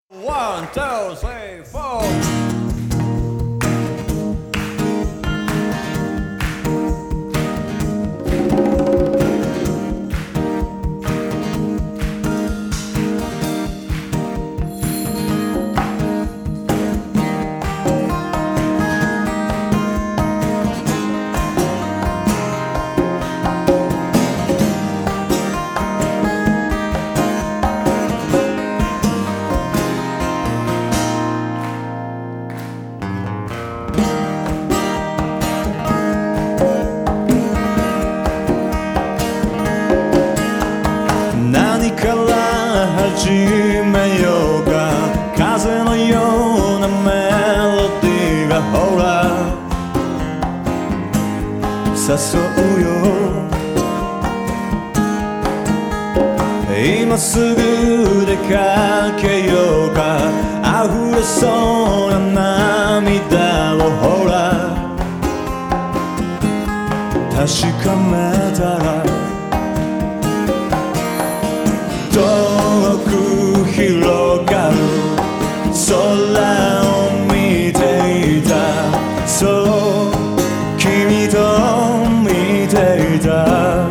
One, two, three, four. 何から始めようか、風のようなメロディーがほら誘うよ。今すぐ出かけようか、溢れそうな涙をほら確かめたら、遠く広がる空を見ていた。そう君と見ていた。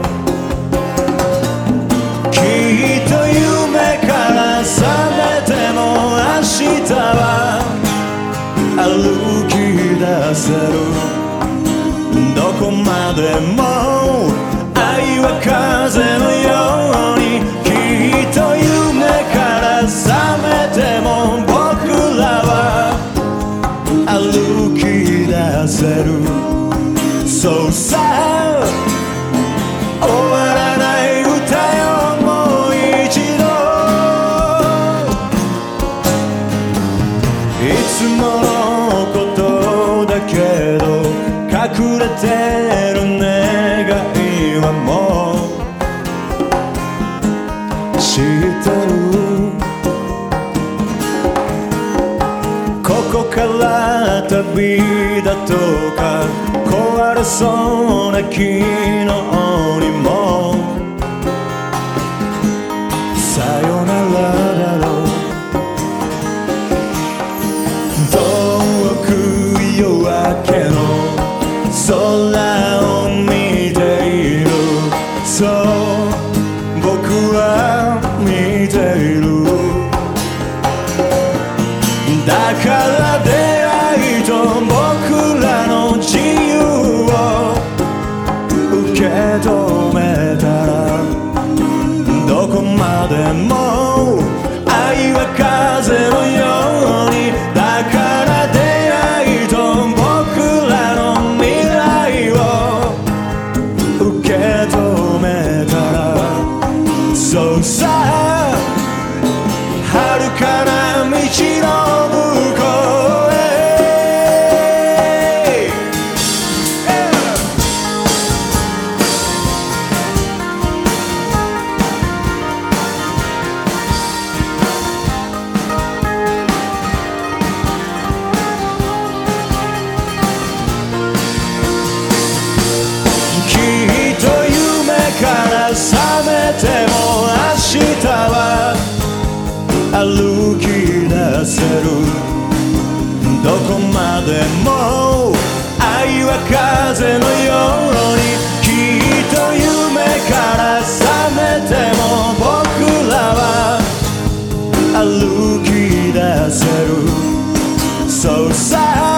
きっと夢から覚めても明日は歩き出せる。どこまでも愛は風のように、きっと夢から覚めても僕らは歩き出せる。そうさ、終わらない歌よもう一度。いつものことだけど隠れてる願いはもう知ってる。ここから旅だとか壊れそうな昨日にもさよならだろう。遠く夜明けの空を見ている。そう僕は見ている。だから出会いと僕らの自由を受け止めたら、どこまでも愛は風のように。だから出会いと僕らの未来を受け止めたら、そうさ、遥かな道の向こうへ。きっと夢から覚めても明日は歩き出せる。どこまでも愛は風のように、きっと夢から覚めても僕らは歩き出せる。そうさ、